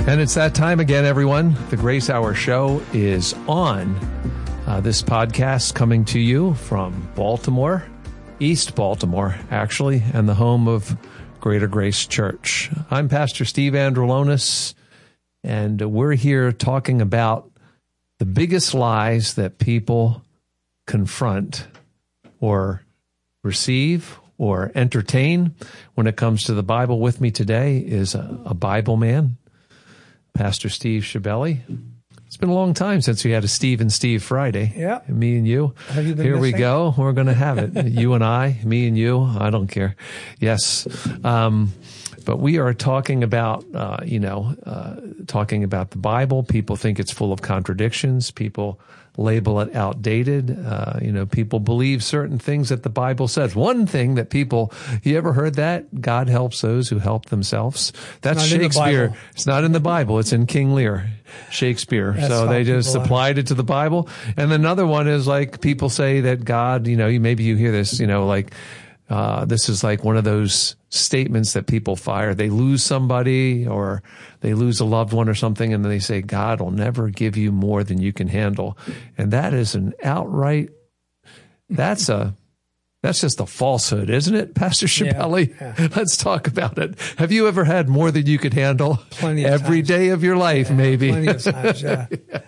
And it's that time again, everyone. The Grace Hour Show is on. This podcast coming to you from Baltimore, East Baltimore, actually, and the home of Greater Grace Church. I'm Pastor Steve Androlonis, and we're here talking about the biggest lies that people confront or receive or entertain when it comes to the Bible. With me today is a Bible man, Pastor Steve Schibelli. It's been a long time since we had a Steve and Steve Friday. Yeah. Me and you. Have you been Here missing? we go. We're going to have it. You and I, me and you. I don't care. Yes. But we are talking about, talking about the Bible. People think it's full of contradictions. People label it outdated. People believe certain things that the Bible says. One thing that you ever heard that? God helps those who help themselves. That's Shakespeare. It's not in the Bible. It's in King Lear, Shakespeare. So they just applied it to the Bible. And another one is like people say that God, maybe you hear this, this is like one of those statements that people fire. They lose somebody or they lose a loved one or something, and then they say, God will never give you more than you can handle. And that is an outright, that's just a falsehood, isn't it, Pastor Schibelli? Yeah. Let's talk about it. Have you ever had more than you could handle? Plenty of Every times. day of your life, maybe. Plenty of times, yeah.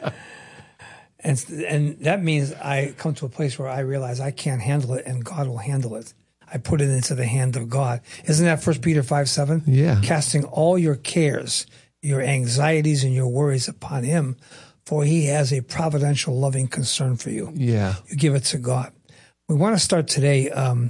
And that means I come to a place where I realize I can't handle it and God will handle it. I put it into the hand of God. Isn't that 1 Peter 5:7? Yeah. Casting all your cares, your anxieties, and your worries upon him, for he has a providential, loving concern for you. Yeah. You give it to God. We want to start today,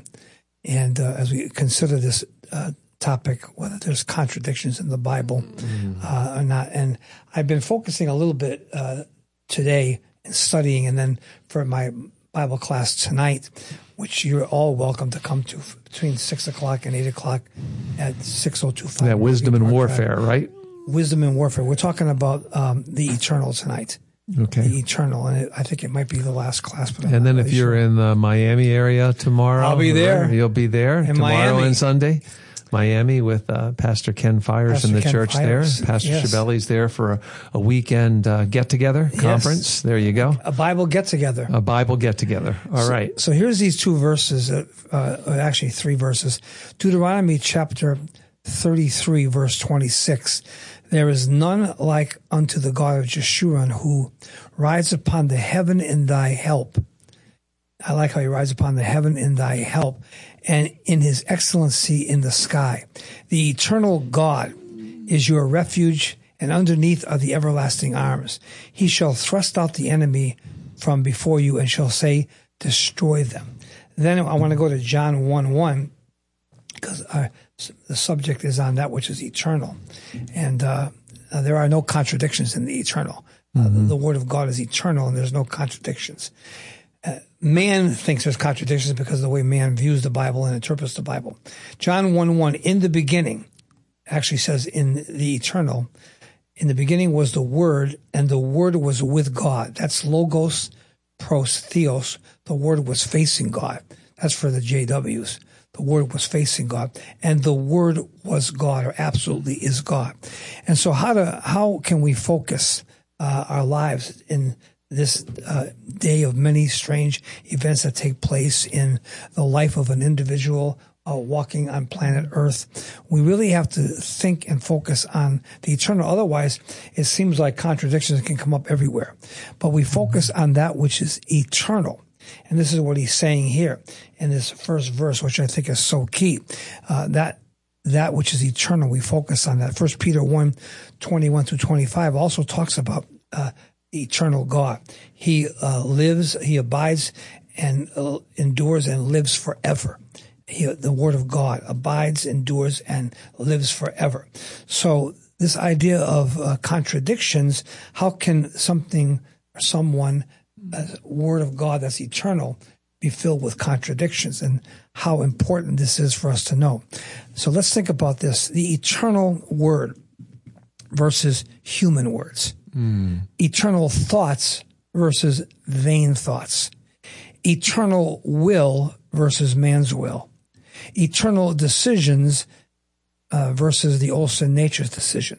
as we consider this topic, whether there's contradictions in the Bible or not. And I've been focusing a little bit today and studying, and then for my Bible class tonight, which you're all welcome to come to between 6 o'clock and 8 o'clock at 6025. That Wisdom and Warfare, right? Wisdom and Warfare. We're talking about the eternal tonight. Okay. The eternal, and I think it might be the last class. But And then if you're in the Miami area tomorrow, I'll be there. You'll be there In tomorrow Miami. and Sunday. Miami with Pastor Ken Fires in the Ken church Fires, there. Pastor yes. Schibelli's there for a weekend get-together conference. There you go. a Bible get-together. A Bible get-together. All right. So here's these two verses, actually three verses. Deuteronomy chapter 33, verse 26. There is none like unto the God of Jeshurun, who rides upon the heaven in thy help. I like how he rides upon the heaven in thy help, and in his excellency in the sky. The eternal God is your refuge, and underneath are the everlasting arms. He shall thrust out the enemy from before you, and shall say, destroy them. Then I want to go to John 1:1, because the subject is on that which is eternal. And there are no contradictions in the eternal. The Word of God is eternal, and there's no contradictions. Man thinks there's contradictions because of the way man views the Bible and interprets the Bible. John 1:1, in the beginning, actually says in the eternal, in the beginning was the Word, and the Word was with God. That's logos, pros, theos. The Word was facing God. That's for the JWs. The Word was facing God, and the Word was God, or absolutely is God. And so how can we focus our lives in this day of many strange events that take place in the life of an individual walking on planet Earth? We really have to think and focus on the eternal. Otherwise, it seems like contradictions can come up everywhere. But we focus on that which is eternal. And this is what he's saying here in this first verse, which I think is so key. That which is eternal, we focus on that. 1 Peter 1:21-25 also talks about eternal God. He lives, he abides and endures and lives forever. The Word of God abides, endures, and lives forever. So this idea of contradictions, how can something or someone, Word of God that's eternal, be filled with contradictions, and how important this is for us to know? So let's think about this. The eternal Word versus human words. Eternal thoughts versus vain thoughts. Eternal will versus man's will. Eternal decisions versus the old sin nature's decisions.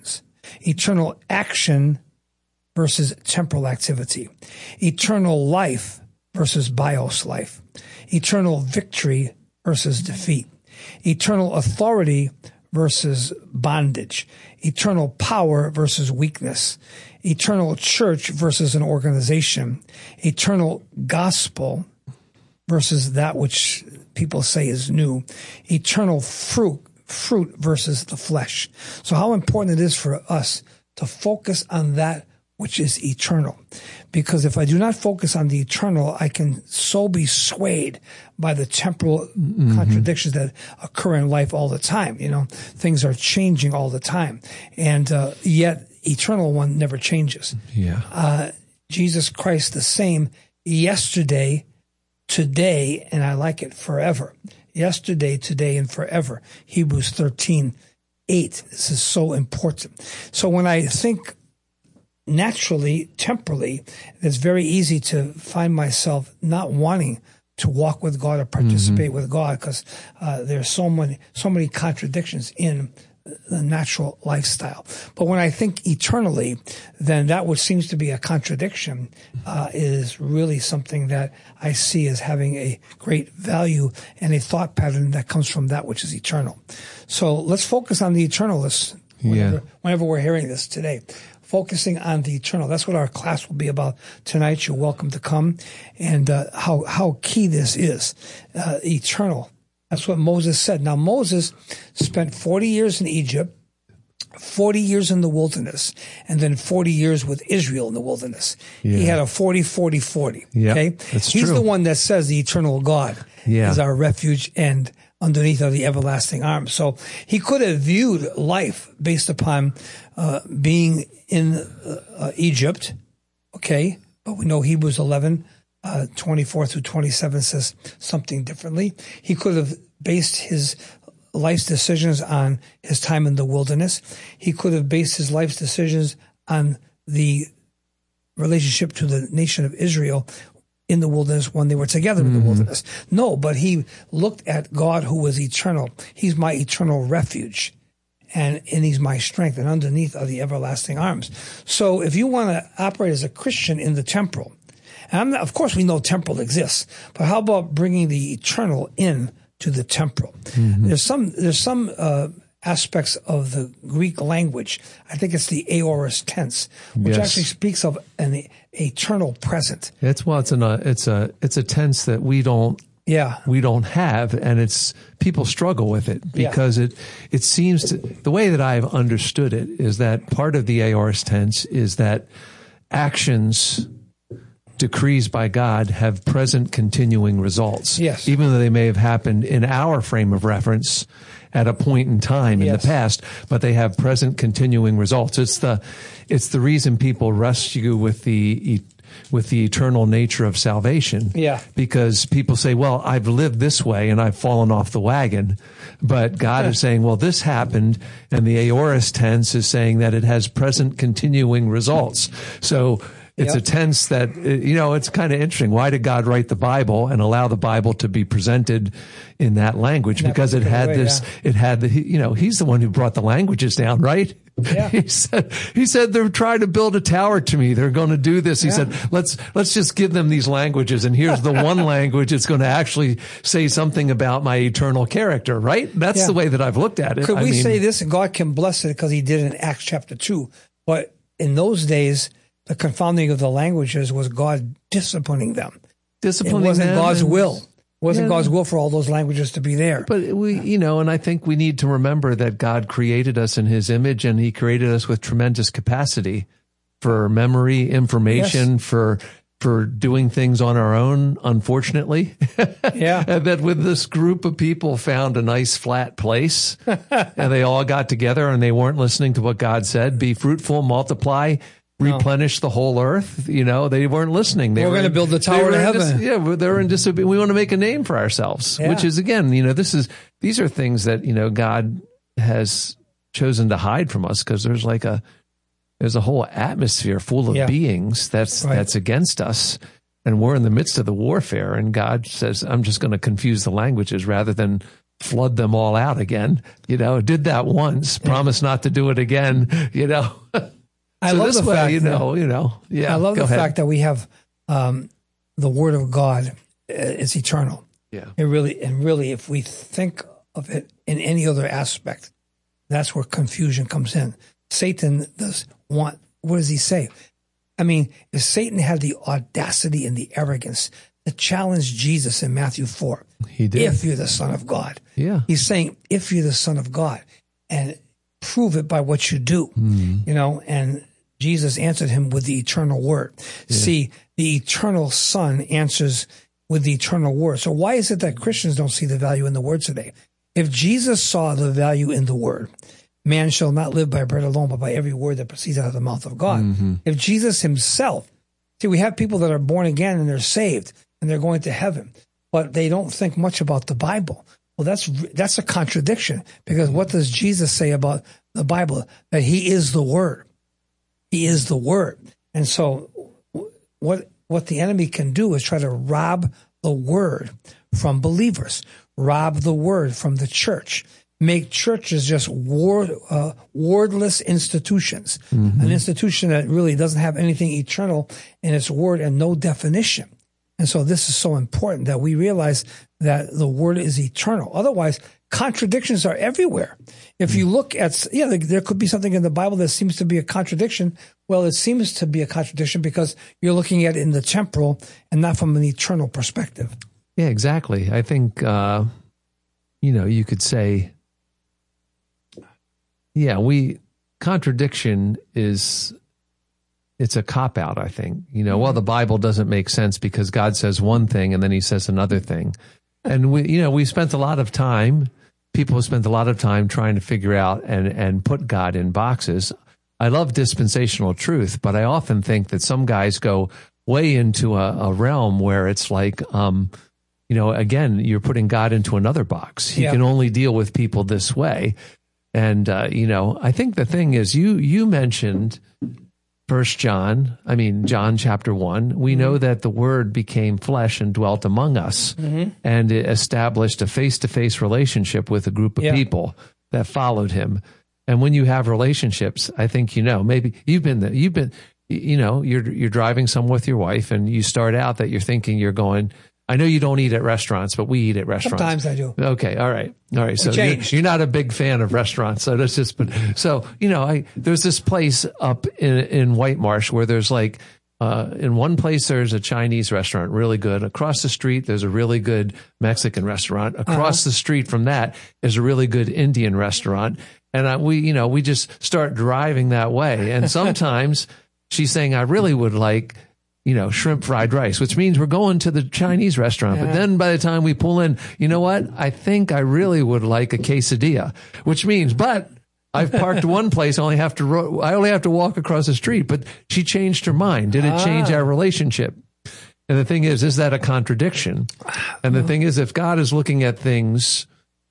eternal action versus temporal activity, eternal life versus bios life, eternal victory versus defeat, eternal authority versus bondage, eternal power versus weakness, eternal church versus an organization, eternal gospel versus that which people say is new, eternal fruit versus the flesh. So how important it is for us to focus on that which is eternal. Because if I do not focus on the eternal, I can so be swayed by the temporal contradictions that occur in life all the time. You know, things are changing all the time. And yet, eternal one never changes. Yeah. Jesus Christ the same yesterday, today, and I like it, forever. Yesterday, today, and forever. Hebrews 13:8. This is so important. So when I think naturally, temporally, it's very easy to find myself not wanting to walk with God or participate with God because there's so many contradictions in the natural lifestyle. But when I think eternally, then that which seems to be a contradiction is really something that I see as having a great value and a thought pattern that comes from that which is eternal. So let's focus on the eternal whenever we're hearing this today. Focusing on the eternal. That's what our class will be about tonight. You're welcome to come. And how key this is. Eternal. That's what Moses said. Now, Moses spent 40 years in Egypt, 40 years in the wilderness, and then 40 years with Israel in the wilderness. Yeah. He had a 40-40-40. Yeah, okay? That's He's true. The one that says the eternal God is our refuge and underneath are the everlasting arms. So he could have viewed life based upon being in Egypt, okay? But we know Hebrews 11:24 through 27 says something differently. He could have based his life's decisions on his time in the wilderness. He could have based his life's decisions on the relationship to the nation of Israel in the wilderness when they were together in the wilderness. No, but he looked at God who was eternal. He's my eternal refuge. And he's my strength. And underneath are the everlasting arms. So if you want to operate as a Christian in the temporal, and of course we know temporal exists, but how about bringing the eternal in to the temporal? There's some aspects of the Greek language. I think it's the aorist tense, which actually speaks of an eternal present. It's a tense that we don't have, and people struggle with it because it seems to, the way that I've understood it is that part of the aorist tense is that actions decrees by God have present continuing results. Yes. Even though they may have happened in our frame of reference at a point in time in the past, but they have present continuing results. It's the reason people rush you with the eternal nature of salvation. Yeah. Because people say, well, I've lived this way and I've fallen off the wagon. But God is saying, well, this happened. And the aorist tense is saying that it has present continuing results. So it's a tense that, it's kind of interesting. Why did God write the Bible and allow the Bible to be presented in that language? Because it had he's the one who brought the languages down, right? Yeah. He said, they're trying to build a tower to me. They're going to do this. He said, let's just give them these languages. And here's the one language that's going to actually say something about my eternal character, right? That's the way that I've looked at it. Could we say this? And God can bless it because he did in Acts chapter 2. But in those days, the confounding of the languages was God disciplining them. It wasn't God's will. It wasn't God's will for all those languages to be there. But and I think we need to remember that God created us in his image, and he created us with tremendous capacity for memory, information, for doing things on our own, unfortunately. And that with this group of people found a nice flat place and they all got together and they weren't listening to what God said, be fruitful, multiply, replenish the whole earth. They weren't listening. We're going to build the tower to heaven. They're in disobedience. We want to make a name for ourselves, which is, again, these are things that, God has chosen to hide from us because there's a whole atmosphere full of beings that's against us. And we're in the midst of the warfare. And God says, I'm just going to confuse the languages rather than flood them all out again. Did that once, promise not to do it again, I love the fact yeah. I love the fact that we have the Word of God is eternal. Yeah. And really, if we think of it in any other aspect, that's where confusion comes in. Satan what does he say? I mean, if Satan had the audacity and the arrogance to challenge Jesus in Matthew 4, he did. If you're the Son of God. Yeah. He's saying, if you're the Son of God, and prove it by what you do, and Jesus answered him with the eternal word. Yeah. See, the eternal Son answers with the eternal word. So why is it that Christians don't see the value in the word today? If Jesus saw the value in the word, man shall not live by bread alone, but by every word that proceeds out of the mouth of God. Mm-hmm. If Jesus himself, see, we have people that are born again and they're saved and they're going to heaven, but they don't think much about the Bible. Well, that's a contradiction, because what does Jesus say about the Bible? That he is the word. He is the word. And so what the enemy can do is try to rob the word from believers, rob the word from the church, make churches just wordless institutions, an institution that really doesn't have anything eternal in its word and no definition. And so this is so important that we realize that the word is eternal. Otherwise, contradictions are everywhere. If you look at, there could be something in the Bible that seems to be a contradiction. Well, it seems to be a contradiction because you're looking at it in the temporal and not from an eternal perspective. Yeah, exactly. I think, you could say, contradiction it's a cop-out, I think. Well, the Bible doesn't make sense because God says one thing and then he says another thing. And we spent a lot of time, people have spent a lot of time trying to figure out and put God in boxes. I love dispensational truth, but I often think that some guys go way into a realm where it's like, again, you're putting God into another box. He can only deal with people this way. And, I think the thing is, you mentioned John chapter 1, we know that the Word became flesh and dwelt among us, and it established a face-to-face relationship with a group of people that followed him. And when you have relationships, I think, maybe you're driving somewhere with your wife and you start out that you're thinking you're going, I know you don't eat at restaurants, but we eat at restaurants. Sometimes I do. Okay. All right. So you're not a big fan of restaurants. So that's just, there's this place up in White Marsh where there's like, in one place, there's a Chinese restaurant, really good. Across the street, there's a really good Mexican restaurant. Across the street from that is a really good Indian restaurant. And we just start driving that way. And sometimes she's saying, I really would like, shrimp fried rice, which means we're going to the Chinese restaurant. But then by the time we pull in, you know what? I think I really would like a quesadilla, which means, but I've parked one place. I only have to walk across the street. But she changed her mind. Did it change our relationship? And the thing is that a contradiction? And the thing is, if God is looking at things,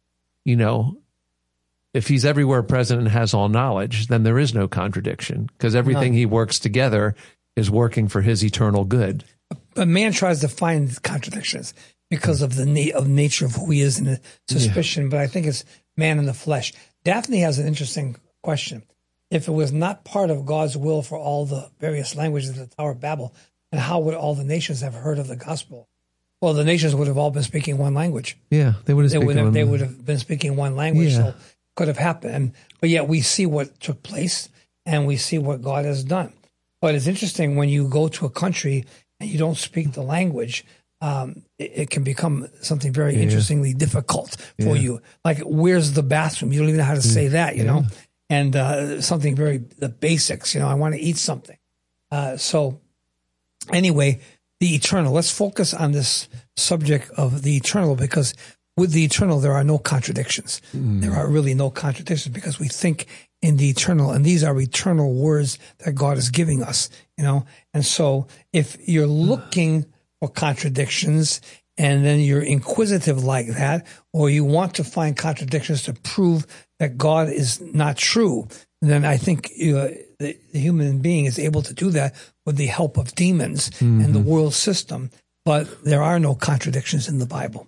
if he's everywhere present and has all knowledge, then there is no contradiction, because everything he works together is working for his eternal good. But man tries to find contradictions because of the nature of who he is and the suspicion. But I think it's man in the flesh. Daphne has an interesting question. If it was not part of God's will for all the various languages of the Tower of Babel, then how would all the nations have heard of the gospel? Well, the nations would have all been speaking one language. Yeah, they would have been speaking one language. Yeah. So it could have happened. But yet we see what took place and we see what God has done. But it's interesting when you go to a country and you don't speak the language, it can become something very interestingly difficult for you. Like, where's the bathroom? You don't even know how to say that, you know? And something the basics, I want to eat something. So anyway, the eternal. Let's focus on this subject of the eternal, because with the eternal, there are no contradictions. There are really no contradictions because we think in the eternal, and these are eternal words that God is giving us, And so if you're looking for contradictions and then you're inquisitive like that, or you want to find contradictions to prove that God is not true, then I think the human being is able to do that with the help of demons and the world system. But there are no contradictions in the Bible.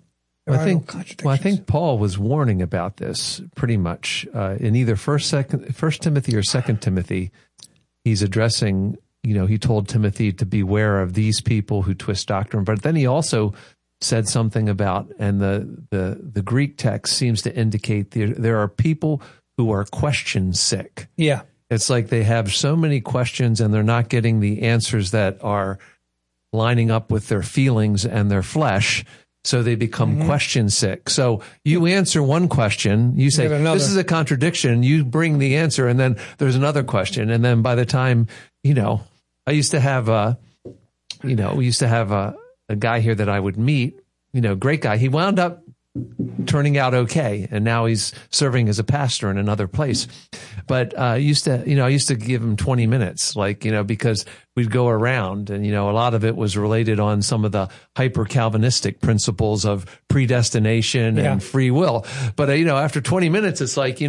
There I are think, no contradictions. well, I think Paul was warning about this pretty much in either First Timothy or 2 Timothy. He's addressing, he told Timothy to beware of these people who twist doctrine, but then he also said something about, and the Greek text seems to indicate there are people who are question sick. Yeah. It's like they have so many questions and they're not getting the answers that are lining up with their feelings and their flesh. So they become question sick. So you answer one question, you say, this is a contradiction. You bring the answer, and then there's another question. And then by the time, I used to have a guy here that I would meet, great guy. He wound up turning out okay, and now he's serving as a pastor in another place. But I used to give him 20 minutes, because we'd go around, and a lot of it was related on some of the hyper Calvinistic principles of predestination and free will. But after 20 minutes, it's like,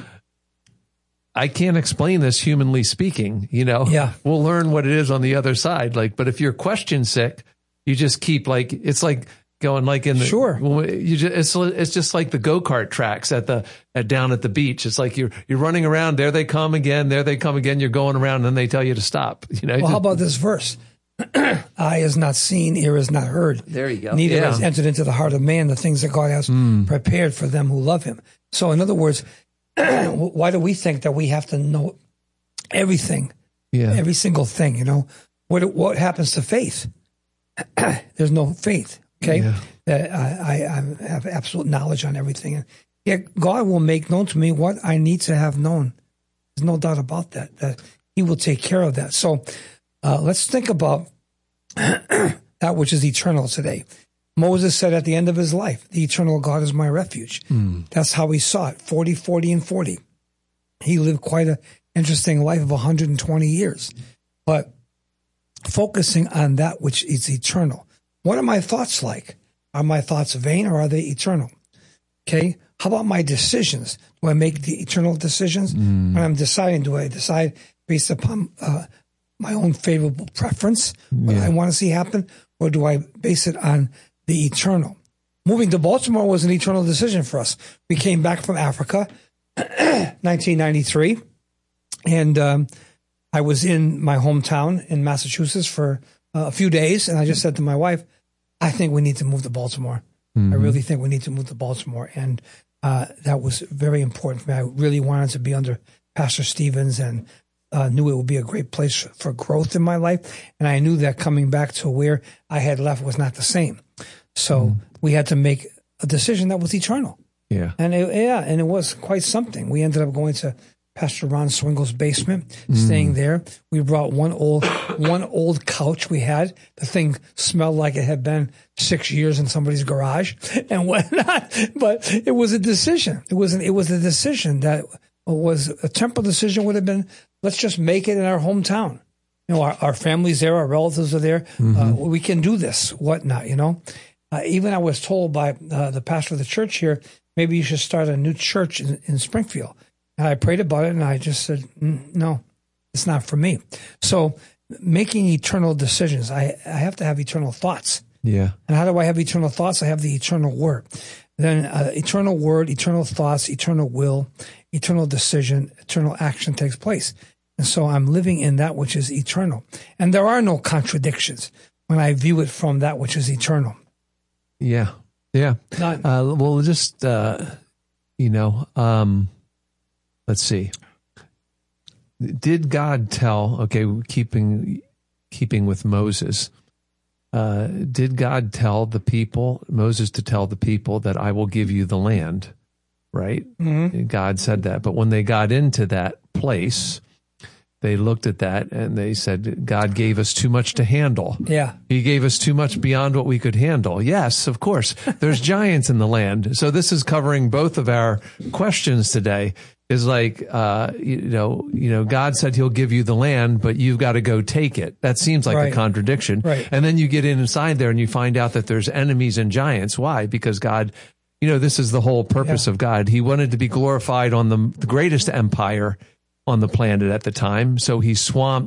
I can't explain this humanly speaking. We'll learn what it is on the other side. But if you're question sick, you just keep it's like going in the it's just like the go-kart tracks down at the beach. It's like you're running around, there they come again, you're going around, and then they tell you to stop. Well, how about this verse? Eye is not seen, ear is not heard. There you go. Neither has entered into the heart of man the things that God has prepared for them who love him. So in other words, why do we think that we have to know everything? Yeah. Every single thing, what happens to faith? There's no faith. Okay, I have absolute knowledge on everything. And yet God will make known to me what I need to have known. There's no doubt about that he will take care of that. So let's think about that which is eternal today. Moses said at the end of his life, the eternal God is my refuge. That's how he saw it, 40, 40, and 40. He lived quite an interesting life of 120 years. But focusing on that which is eternal. What are my thoughts like? Are my thoughts vain or are they eternal? Okay. How about my decisions? Do I make the eternal decisions? When I'm deciding, do I decide based upon my own favorable preference, what I want to see happen, or do I base it on the eternal? Moving to Baltimore was an eternal decision for us. We came back from Africa, 1993, and I was in my hometown in Massachusetts for a few days, and I just said to my wife, I think we need to move to Baltimore. I really think we need to move to Baltimore. And that was very important for me. I really wanted to be under Pastor Stevens and knew it would be a great place for growth in my life. And I knew that coming back to where I had left was not the same. So we had to make a decision that was eternal. Yeah. And it was quite something. We ended up going to Pastor Ron Swingle's basement, staying there. We brought one old couch we had. The thing smelled like it had been 6 years in somebody's garage and whatnot. But it was a decision. It was a decision that was a temporal decision. Would have been, let's just make it in our hometown. Our family's there, our relatives are there. We can do this, whatnot. Even I was told by the pastor of the church here, maybe you should start a new church in Springfield. And I prayed about it, and I just said, no, it's not for me. So making eternal decisions, I have to have eternal thoughts. Yeah. And how do I have eternal thoughts? I have the eternal word. Then eternal word, eternal thoughts, eternal will, eternal decision, eternal action takes place. And so I'm living in that which is eternal. And there are no contradictions when I view it from that which is eternal. Yeah. Yeah. Well, just, let's see. Did God tell, keeping with Moses, did God tell Moses to tell the people that I will give you the land, right? God said that. But when they got into that place, they looked at that and they said, God gave us too much to handle. Yeah. He gave us too much beyond what we could handle. Yes, of course. There's giants in the land. So this is covering both of our questions today. Is like, God said he'll give you the land, but you've got to go take it. That seems like a contradiction. Right. And then you get inside there and you find out that there's enemies and giants. Why? Because God, this is the whole purpose of God. He wanted to be glorified on the greatest empire on the planet at the time. So he swamped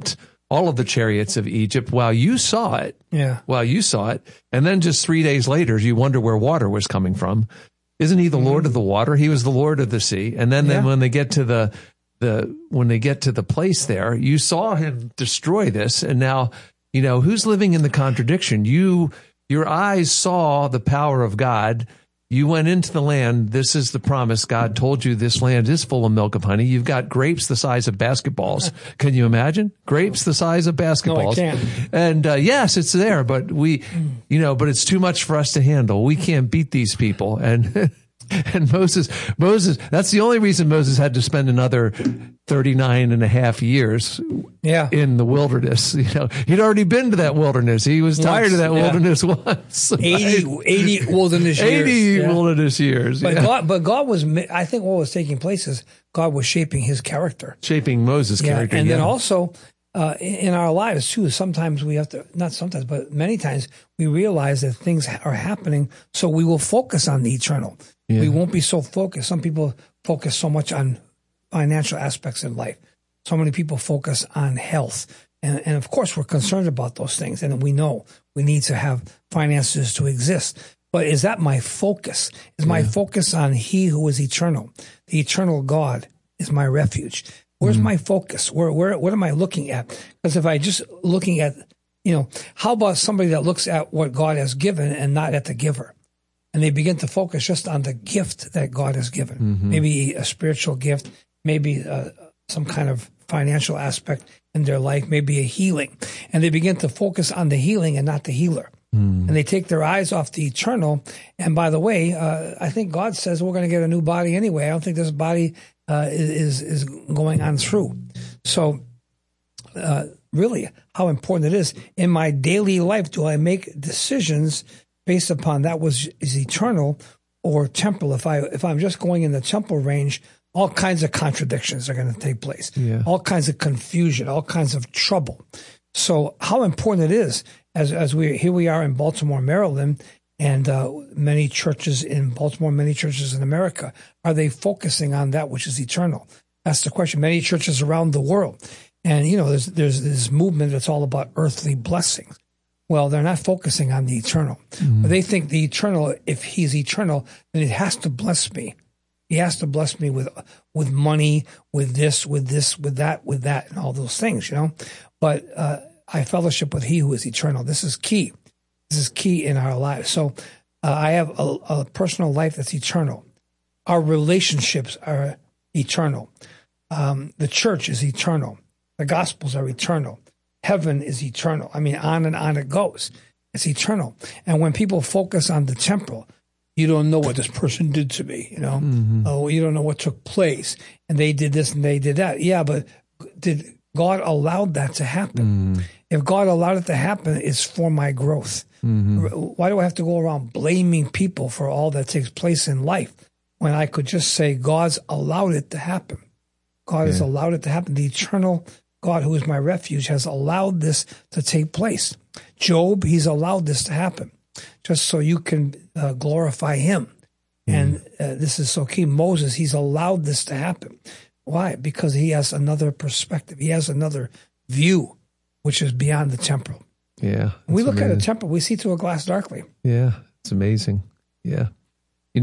all of the chariots of Egypt while you saw it. Yeah. While you saw it. And then just 3 days later, you wonder where water was coming from. Isn't he the Lord of the water? He was the Lord of the sea. And then when they get to when they get to the place there, you saw him destroy this. And now, who's living in the contradiction? Your eyes saw the power of God. You went into the land. This is the promise. God told you this land is full of milk of honey. You've got grapes the size of basketballs. Can you imagine? Grapes the size of basketballs. No, I can't. And yes, it's there, but but it's too much for us to handle. We can't beat these people. And Moses, that's the only reason Moses had to spend another 39 and a half years in the wilderness. He'd already been to that wilderness. He was tired of that wilderness once. 80 wilderness years. 80 wilderness years. But God was, I think what was taking place is God was shaping his character. Shaping Moses' character. And then also, in our lives too, sometimes we have to, not sometimes, but many times we realize that things are happening, so we will focus on the eternal. Yeah. We won't be so focused. Some people focus so much on financial aspects in life. So many people focus on health. And of course, we're concerned about those things. And we know we need to have finances to exist. But is that my focus? Is my focus on he who is eternal? The eternal God is my refuge. Where's my focus? What am I looking at? Because if I just looking at, how about somebody that looks at what God has given and not at the giver? And they begin to focus just on the gift that God has given. Mm-hmm. Maybe a spiritual gift, maybe some kind of financial aspect in their life, maybe a healing. And they begin to focus on the healing and not the healer. Mm. And they take their eyes off the eternal. And by the way, I think God says we're going to get a new body anyway. I don't think this body is going on through. So really, how important it is. In my daily life, do I make decisions based upon that is eternal or temporal? If I'm just going in the temporal range, all kinds of contradictions are going to take place. Yeah. All kinds of confusion, all kinds of trouble. So how important it is as we are in Baltimore, Maryland, and many churches in Baltimore, many churches in America, are they focusing on that which is eternal? That's the question. Many churches around the world, and there's this movement that's all about earthly blessings. Well, they're not focusing on the eternal. Mm-hmm. But they think the eternal, if he's eternal, then it has to bless me. He has to bless me with money, with this, with that, and all those things, But I fellowship with he who is eternal. This is key. This is key in our lives. So I have a personal life that's eternal. Our relationships are eternal. The church is eternal. The Gospels are eternal. Heaven is eternal. I mean, on and on it goes. It's eternal. And when people focus on the temporal, you don't know what this person did to me, Mm-hmm. Oh, you don't know what took place. And they did this and they did that. Yeah, but did God allow that to happen? Mm. If God allowed it to happen, it's for my growth. Mm-hmm. Why do I have to go around blaming people for all that takes place in life when I could just say God's allowed it to happen? God has allowed it to happen. The eternal God, who is my refuge, has allowed this to take place. Job, he's allowed this to happen just so you can glorify him. And this is so key. Moses, he's allowed this to happen. Why? Because he has another perspective. He has another view, which is beyond the temporal. Yeah. When we look at a temporal, we see through a glass darkly. Yeah. It's amazing. Yeah. I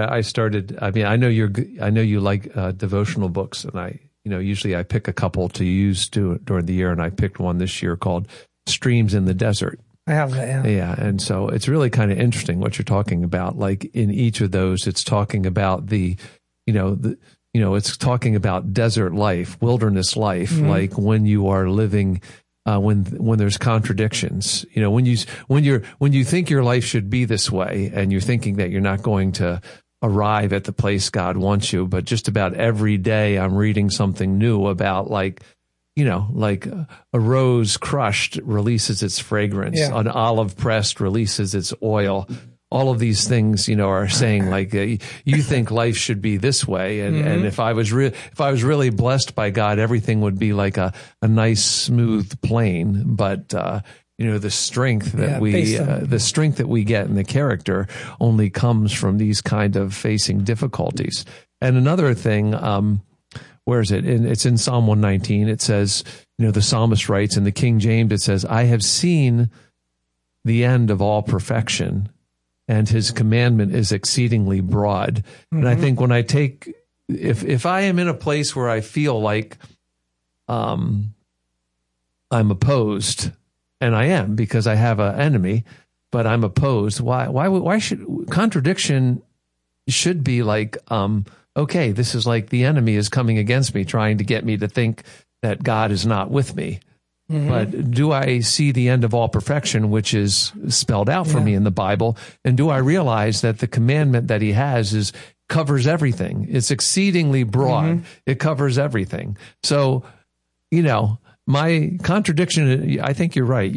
know you like devotional books, and usually I pick a couple to use during the year, and I picked one this year called Streams in the Desert. I have that, yeah. Yeah, and so it's really kind of interesting what you're talking about. Like in each of those, it's talking about it's talking about desert life, wilderness life, mm-hmm. like when you are living, when there's contradictions. When you think your life should be this way, and you're thinking that you're not going to arrive at the place God wants you, but just about every day I'm reading something new about like a rose crushed releases its fragrance, an olive pressed releases its oil. All of these things, are saying like you think life should be this way, and mm-hmm. and if I was really blessed by God, everything would be like a nice smooth plane. But the strength that we get in the character only comes from these kind of facing difficulties. And another thing, where is it? And it's in Psalm 119. It says, the psalmist writes in the King James, it says, I have seen the end of all perfection, and his commandment is exceedingly broad. And I think when I take, if I am in a place where I feel like I'm opposed, and I am because I have an enemy, but I'm opposed, why should contradiction should be like, okay, this is like the enemy is coming against me, trying to get me to think that God is not with me. But do I see the end of all perfection, which is spelled out for me in the Bible? And do I realize that the commandment that he has covers everything? It's exceedingly broad. It covers everything. So, my contradiction, I think you're right.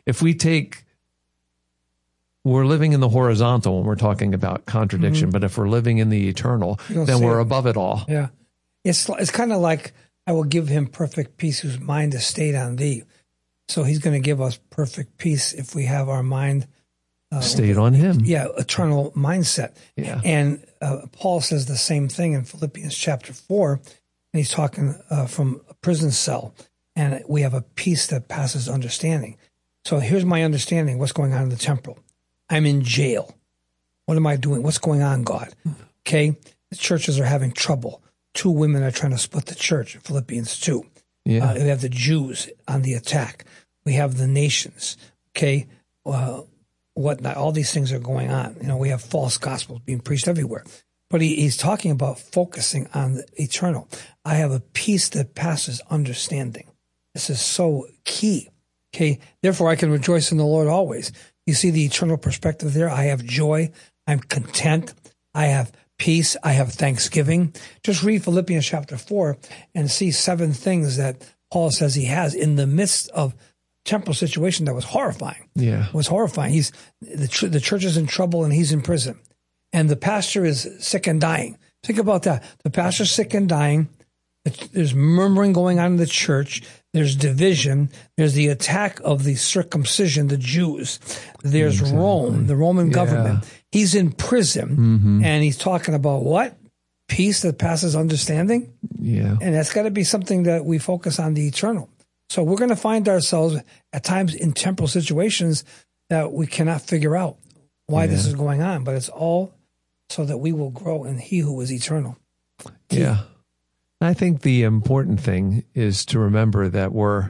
We're living in the horizontal when we're talking about contradiction, but if we're living in the eternal, then we're above it all. Yeah. It's kind of like, I will give him perfect peace whose mind is stayed on thee. So he's going to give us perfect peace if we have our mind stayed on him. Yeah, eternal mindset. Yeah. And Paul says the same thing in Philippians chapter 4, and he's talking from a prison cell, and we have a peace that passes understanding. So here's my understanding, what's going on in the temporal. I'm in jail. What am I doing? What's going on, God? Okay, the churches are having trouble. 2 women are trying to split the church, Philippians 2. Yeah. We have the Jews on the attack. We have the nations, okay, whatnot. All these things are going on. We have false gospels being preached everywhere. But he's talking about focusing on the eternal. I have a peace that passes understanding. This is so key, okay? Therefore, I can rejoice in the Lord always. You see the eternal perspective there? I have joy. I'm content. I have peace. I have thanksgiving. Just read Philippians chapter 4 and see 7 things that Paul says he has in the midst of temporal situation that was horrifying. Yeah. It was horrifying. The church is in trouble and he's in prison. And the pastor is sick and dying. Think about that. The pastor's sick and dying. There's murmuring going on in the church. There's division. There's the attack of the circumcision, the Jews. There's Rome, the Roman government. He's in prison, and he's talking about what? Peace that passes understanding? Yeah. And that's got to be something that we focus on the eternal. So we're going to find ourselves at times in temporal situations that we cannot figure out why this is going on, but it's all so that we will grow in he who is eternal. Yeah. I think the important thing is to remember that we're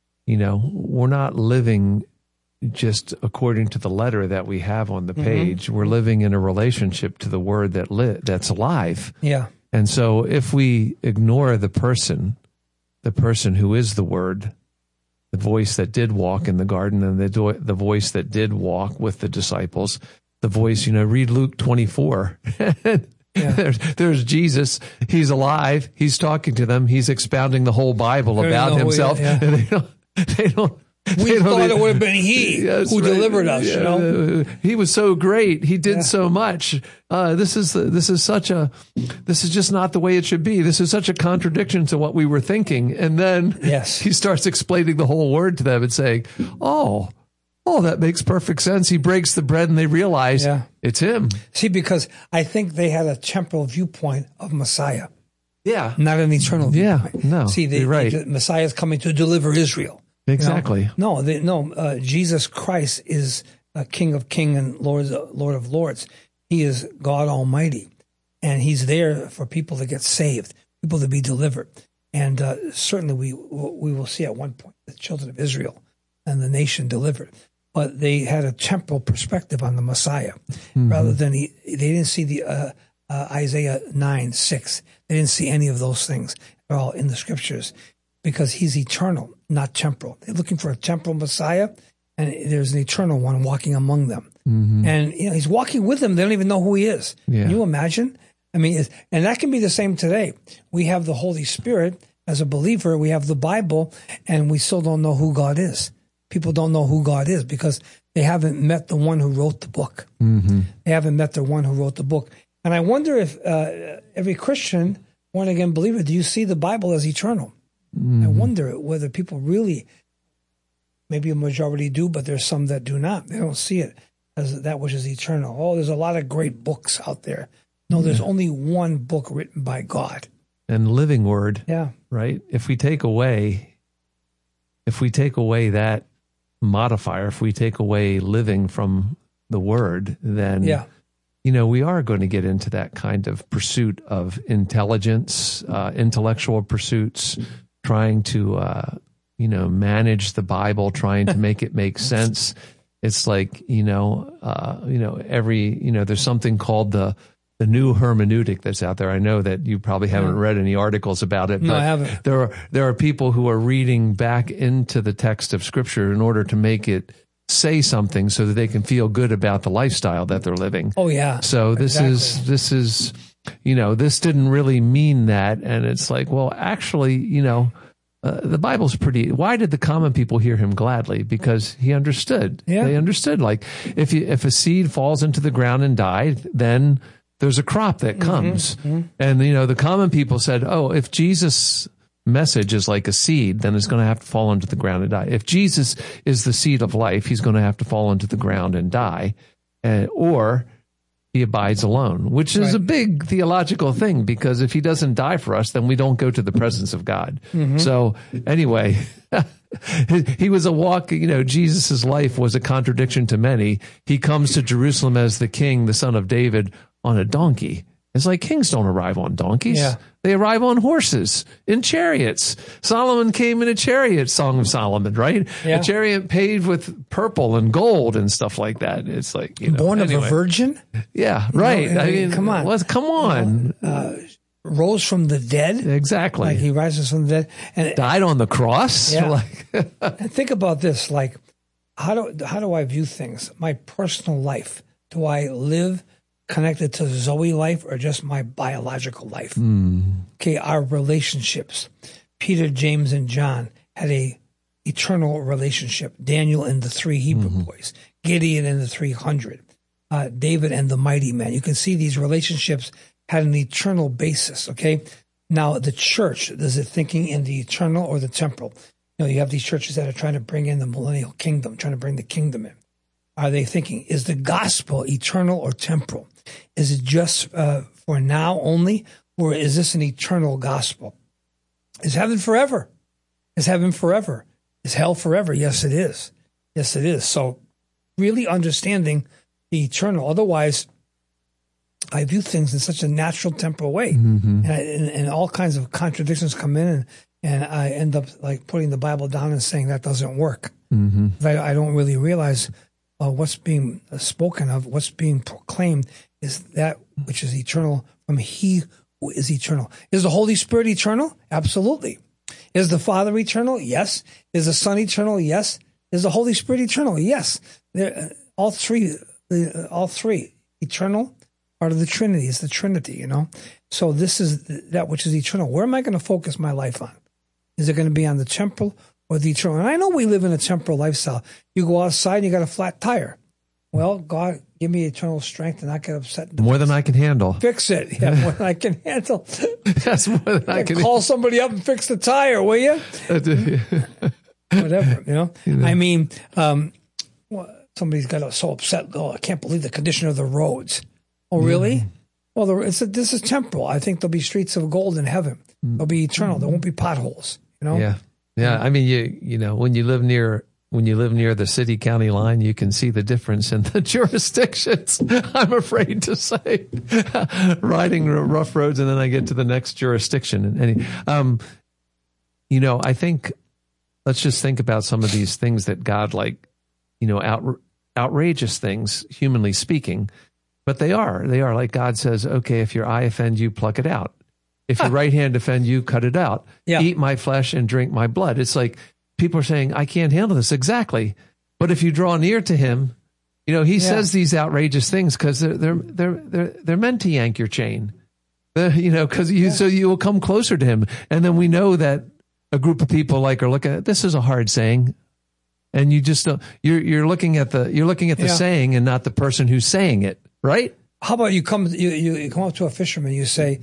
not living just according to the letter that we have on the page. We're living in a relationship to the word that's alive. Yeah. And so if we ignore the person who is the word, the voice that did walk in the garden and the voice that did walk with the disciples, the voice, read Luke 24. Yeah. There's Jesus. He's alive. He's talking to them. He's expounding the whole Bible about himself. And they don't. We thought it would have been he who delivered us. Yeah. He was so great. He did so much. This is just not the way it should be. This is such a contradiction to what we were thinking. And then he starts explaining the whole word to them and saying, "Oh, that makes perfect sense." He breaks the bread and they realize it's him. See, because I think they had a temporal viewpoint of Messiah. Yeah. Not an eternal viewpoint. Yeah, no. See, you're right. Messiah is coming to deliver Israel. Exactly. Jesus Christ is King of Kings and Lord of Lords. He is God Almighty. And he's there for people to get saved, people to be delivered. And certainly we will see at one point the children of Israel and the nation delivered. But they had a temporal perspective on the Messiah, rather than they didn't see the Isaiah 9:6. They didn't see any of those things at all in the scriptures, because he's eternal, not temporal. They're looking for a temporal Messiah, and there's an eternal one walking among them. And he's walking with them. They don't even know who he is. Yeah. Can you imagine? I mean, and that can be the same today. We have the Holy Spirit as a believer. We have the Bible, and we still don't know who God is. People don't know who God is because they haven't met the one who wrote the book. They haven't met the one who wrote the book. And I wonder if every Christian, born-again believer, do you see the Bible as eternal? I wonder whether people really, maybe a majority do, but there's some that do not. They don't see it as that which is eternal. Oh, there's a lot of great books out there. No, there's only one book written by God. and living word. Yeah. Right. If we take away that modifier, if we take away living from the word, then, we are going to get into that kind of pursuit of intelligence, intellectual pursuits, trying to, manage the Bible, trying to make it make sense. It's like, there's something called the new hermeneutic that's out there. I know that you probably haven't read any articles about it, no, but I haven't. There are people who are reading back into the text of Scripture in order to make it say something so that they can feel good about the lifestyle that they're living. Oh yeah. So this is this didn't really mean that, and it's like, well, actually, the Bible's pretty. Why did the common people hear him gladly? Because he understood. Yeah. They understood. Like if a seed falls into the ground and died, then there's a crop that comes. And the common people said, "Oh, if Jesus' message is like a seed, then it's going to have to fall into the ground and die. If Jesus is the seed of life, he's going to have to fall into the ground and die, or he abides alone," which is a big theological thing, because if he doesn't die for us, then we don't go to the presence of God. So anyway, he was a walk, Jesus' life was a contradiction to many. He comes to Jerusalem as the king, the son of David, on a donkey. It's like kings don't arrive on donkeys. Yeah. They arrive on horses, in chariots. Solomon came in a chariot, Song of Solomon, right? Yeah. A chariot paved with purple and gold and stuff like that. It's like, born of a virgin. Yeah, right. I mean, come on. Come on. Rose from the dead. Exactly. Like he rises from the dead. And died on the cross. Yeah. And think about this, like, how do I view things? My personal life. Do I live connected to Zoe life or just my biological life? Okay, our relationships. Peter, James, and John had a eternal relationship. Daniel and the 3 Hebrew boys. Gideon and the 300. David and the mighty men. You can see these relationships had an eternal basis, okay? Now, the church, is it thinking in the eternal or the temporal? You have these churches that are trying to bring in the millennial kingdom, trying to bring the kingdom in. Are they thinking, is the gospel eternal or temporal? Is it just for now only, or is this an eternal gospel? Is heaven forever? Is heaven forever? Is hell forever? Yes, it is. Yes, it is. So really understanding the eternal. Otherwise, I view things in such a natural, temporal way. And all kinds of contradictions come in, and I end up like putting the Bible down and saying that doesn't work. I don't really realize what's being spoken of, what's being proclaimed is that which is eternal from he who is eternal. Is the Holy Spirit eternal? Absolutely. Is the Father eternal? Yes. Is the Son eternal? Yes. Is the Holy Spirit eternal? Yes. All three eternal, part of the Trinity, is the Trinity, So this is that which is eternal. Where am I going to focus my life on? Is it going to be on the temporal or the eternal? And I know we live in a temporal lifestyle. You go outside and you got a flat tire. Well, God, give me eternal strength and not get upset. More than I can handle. Fix it. Yeah, more than I can handle. That's more than I can call somebody up and fix the tire, will you? Whatever, I mean, somebody's got so upset. Oh, I can't believe the condition of the roads. Oh, really? Well, this is temporal. I think there'll be streets of gold in heaven. They'll be eternal. There won't be potholes. Yeah. I mean, when you live near the city county line, you can see the difference in the jurisdictions. I'm afraid to say, riding rough roads, and then I get to the next jurisdiction. And I think let's just think about some of these things that God outrageous things, humanly speaking. But they are like God says, okay, if your eye offend you, pluck it out. If your right hand offend you, cut it out. Yeah. Eat my flesh and drink my blood. It's like people are saying, I can't handle this. Exactly. But if you draw near to him, he says these outrageous things because they're meant to yank your chain. So you will come closer to him. And then we know that a group of people are looking at this is a hard saying. And you just don't, you're looking at the saying and not the person who's saying it. Right? How about you come up to a fisherman, you say,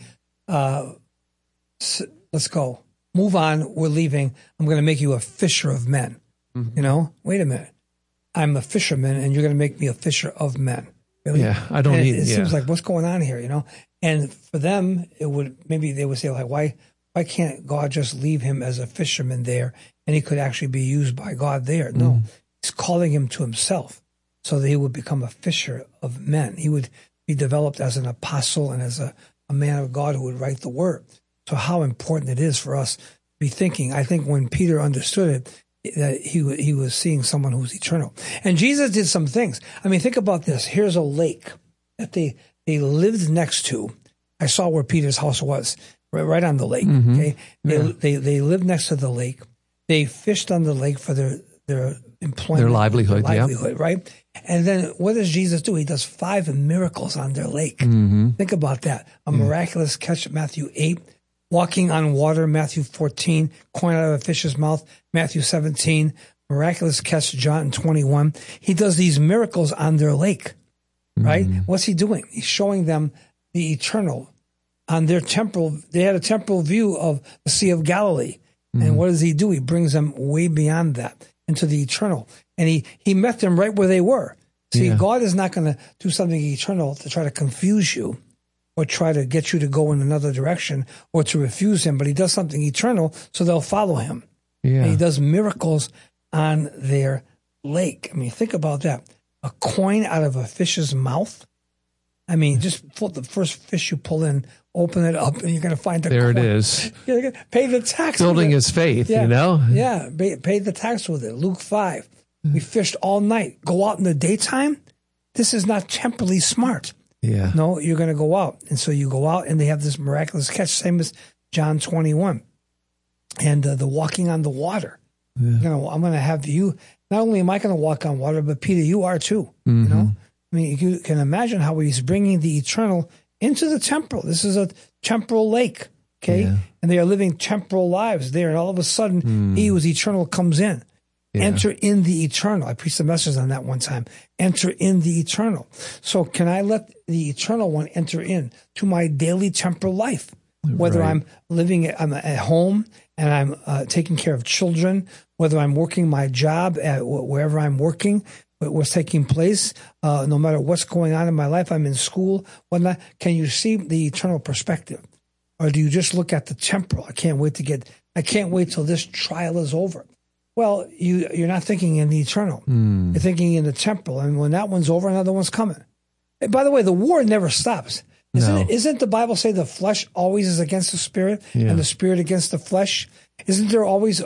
let's go. Move on. We're leaving. I'm going to make you a fisher of men. Wait a minute. I'm a fisherman and you're going to make me a fisher of men. Really? Yeah. I don't need it. It seems like what's going on here, And for them, they would say, like, why can't God just leave him as a fisherman there and he could actually be used by God there? No, he's calling him to himself so that he would become a fisher of men. He would be developed as an apostle and as a man of God who would write the word. So how important it is for us to be thinking. I think when Peter understood it, that he was seeing someone who's eternal. And Jesus did some things. I mean, think about this. Here's a lake that they lived next to. I saw where Peter's house was, right on the lake. Okay, they lived next to the lake. They fished on the lake for their employment, their livelihood, right? And then what does Jesus do? He does 5 miracles on their lake. Think about that. A miraculous catch, Matthew 8. Walking on water, Matthew 14. Coin out of a fish's mouth, Matthew 17. Miraculous catch, John 21. He does these miracles on their lake, right? What's he doing? He's showing them the eternal on their temporal. They had a temporal view of the Sea of Galilee. And what does he do? He brings them way beyond that into the eternal. And he met them right where they were. See, God is not going to do something eternal to try to confuse you or try to get you to go in another direction or to refuse him, but he does something eternal so they'll follow him. And he does miracles on their lake. I mean, think about that. A coin out of a fish's mouth. I mean, just pull the first fish you pull in, open it up, and you're going to find the there coin. It is. You're going to pay the tax. Building his faith, you know? Yeah, pay the tax with it. Luke 5. We fished all night. Go out in the daytime? This is not temporally smart. Yeah. No, you're going to go out. And so you go out, and they have this miraculous catch, same as John 21. And the walking on the water. I'm going to have you, not only am I going to walk on water, but Peter, you are too. You know? I mean, you can imagine how he's bringing the eternal into the temporal. This is a temporal lake, okay? Yeah. And they are living temporal lives there. And all of a sudden, he who's eternal comes in. Yeah. Enter in the eternal. I preached a message on that one time. Enter in the eternal. So can I let the eternal one enter in to my daily temporal life? Whether I'm I'm at home and I'm taking care of children, whether I'm working my job at wherever I'm working, what's taking place, no matter what's going on in my life, I'm in school, whatnot. Can you see the eternal perspective? Or do you just look at the temporal? I can't wait till this trial is over. Well, you're not thinking in the eternal. You're thinking in the temporal. And when that one's over, another one's coming. And by the way, the war never stops. Isn't the Bible say the flesh always is against the spirit and the spirit against the flesh? Isn't there always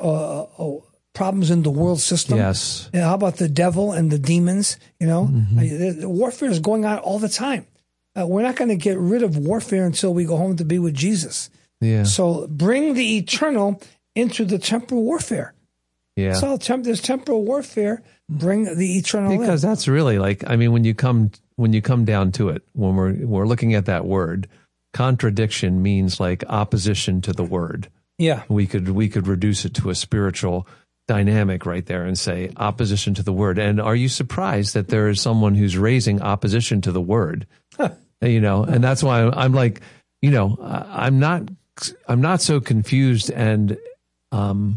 problems in the world system? Yes. How about the devil and the demons? You know, the warfare is going on all the time. We're not going to get rid of warfare until we go home to be with Jesus. Yeah. So bring the eternal into the temporal warfare. Yeah. So there's temporal warfare. Bring the eternal because that's really like, I mean, when you come down to it, when we're looking at that word, contradiction means like opposition to the word. Yeah. We could reduce it to a spiritual dynamic right there and say opposition to the word. And are you surprised that there is someone who's raising opposition to the word? You know, and that's why I'm like, you know, I'm not so confused, and I'm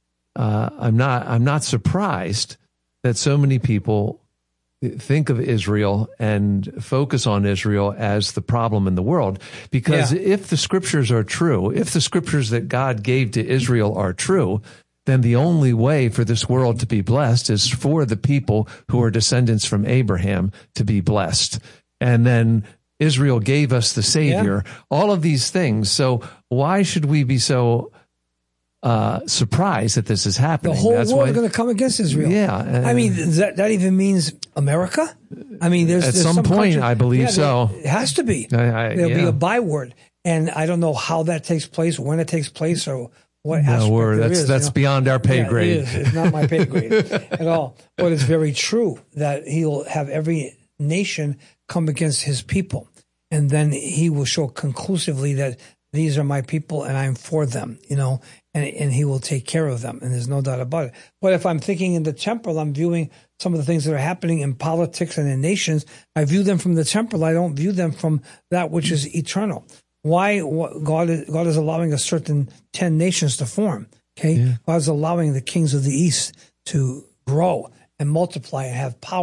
not surprised that so many people think of Israel and focus on Israel as the problem in the world. Because if the scriptures are true, if the scriptures that God gave to Israel are true, then the only way for this world to be blessed is for the people who are descendants from Abraham to be blessed. And then Israel gave us the Savior, all of these things. So why should we be so surprised that this is happening? The whole world is going to come against Israel. Yeah. I mean, that even means America? I mean, there's some point, country, I believe so. It has to be. There'll be a byword. And I don't know how that takes place, when it takes place, or what aspect that's beyond our pay grade. It is. It's not my pay grade at all. But it's very true that he'll have every nation come against his people. And then he will show conclusively that these are my people and I'm for them, you know, and he will take care of them. And there's no doubt about it. But if I'm thinking in the temporal, I'm viewing some of the things that are happening in politics and in nations. I view them from the temporal. I don't view them from that which is eternal. Why God is allowing a certain 10 nations to form. Okay. Yeah. God is allowing the kings of the east to grow and multiply and have power.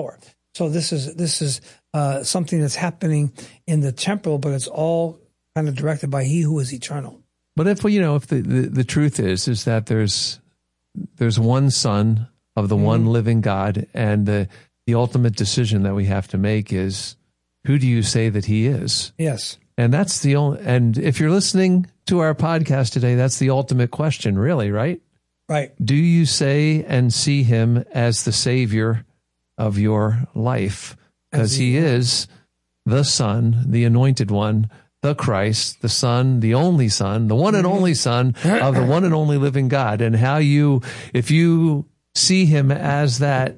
So this is something that's happening in the temporal, but it's all kind of directed by He who is eternal. But if the truth is that there's one Son of the one living God, and the ultimate decision that we have to make is, who do you say that He is? Yes. And that's the only, and if you're listening to our podcast today, that's the ultimate question, really, right? Right. Do you say and see Him as the Savior of your life? Because He is the Son, the Anointed One, the Christ, the Son, the only Son, the one and only Son of the one and only living God. And if you see Him as that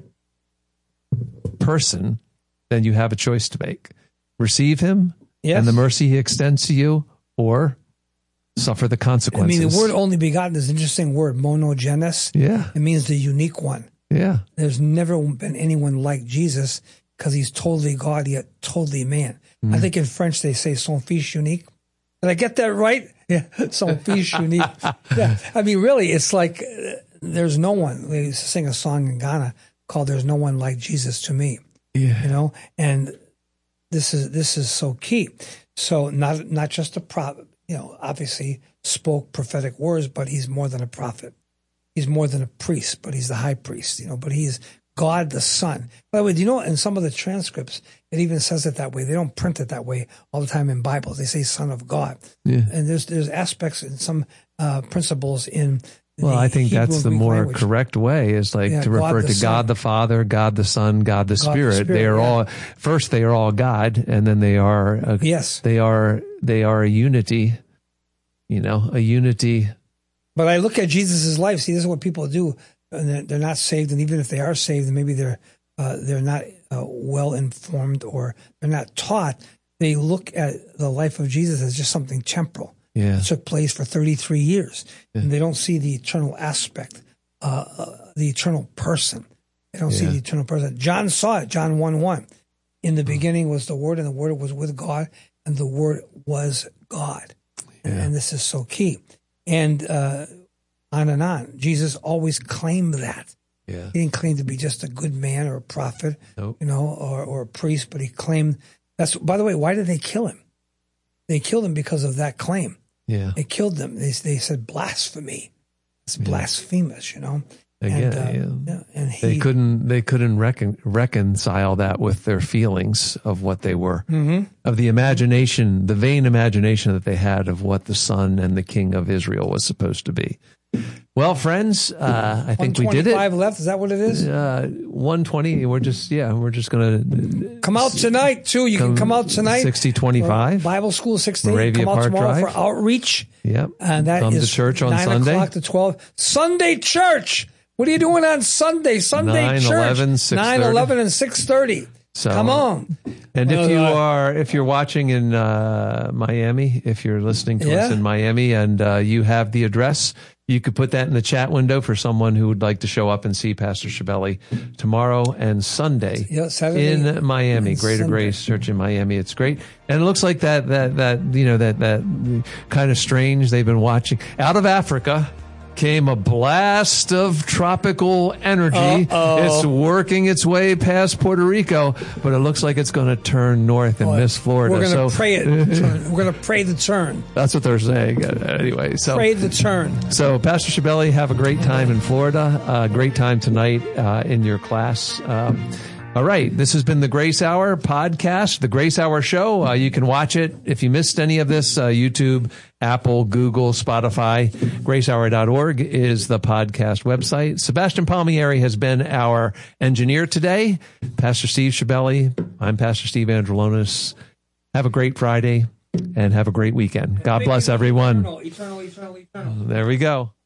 person, then you have a choice to make. Receive Him and the mercy He extends to you, or suffer the consequences. I mean, the word only begotten is an interesting word, monogenes. Yeah. It means the unique one. Yeah. There's never been anyone like Jesus because He's totally God yet totally man. I think in French they say son fils unique. Did I get that right? Yeah, son fils unique. Yeah. I mean, really, it's like there's no one. They used to sing a song in Ghana called "There's No One Like Jesus to Me." Yeah. And this is so key. So not just a prophet. Obviously spoke prophetic words, but He's more than a prophet. He's more than a priest, but He's the high priest, but He's God the Son. By the way, do you know in some of the transcripts, it even says it that way. They don't print it that way all the time in Bibles. They say Son of God. Yeah. And there's aspects in some principles in I think Hebrew that's the Greek more language. Correct way is to refer to God the Father, God the Son, God the Spirit. They are all, first they are all God, and then they are, they are a unity, a unity. But I look at Jesus' life. See, this is what people do. And they're not saved, and even if they are saved, and maybe they're not well informed or they're not taught, they look at the life of Jesus as just something temporal. Yeah. It took place for 33 years, and they don't see the eternal aspect, the eternal person. They don't see the eternal person. John saw it. John 1:1. In the beginning was the Word, and the Word was with God, and the Word was God. Yeah. And this is so key. And on and on. Jesus always claimed that. Yeah. He didn't claim to be just a good man or a prophet, or a priest, but He claimed that's. By the way, why did they kill Him? They killed Him because of that claim. Yeah. They killed Him. They said blasphemy. It's blasphemous, Again, and they couldn't reconcile that with their feelings of what they were, of the imagination, the vain imagination that they had of what the Son and the King of Israel was supposed to be. Well, friends, I think we did it. 125 left. Is that what it is? 120. We're just going to come out tonight too. You can come out tonight. 6025 Bible School 60. Moravia come out Park tomorrow Drive. For outreach. Yep. And that come is to church on 9 Sunday. 9:00 to 12. Sunday church. What are you doing on Sunday? Sunday 9, church. 11, 9, 11, and 6:30. So, come on. And if you're watching in Miami, if you're listening to us in Miami, and you have the address, you could put that in the chat window for someone who would like to show up and see Pastor Shibeli tomorrow and Sunday in Miami, Greater Grace Church in Miami. It's great, and it looks like that kind of strange. They've been watching out of Africa. Came a blast of tropical energy. It's working its way past Puerto Rico, but it looks like it's going to turn north and miss Florida. We're going to pray it. We're going to pray the turn. That's what they're saying. Anyway, so pray the turn. So, Pastor Shibeli, have a great time in Florida. Great time tonight in your class. All right. This has been the Grace Hour podcast, the Grace Hour show. You can watch it if you missed any of this. YouTube, Apple, Google, Spotify. GraceHour.org is the podcast website. Sebastian Palmieri has been our engineer today. Pastor Steve Shibeli. I'm Pastor Steve Androlonis. Have a great Friday and have a great weekend. God bless everyone. Eternal. There we go.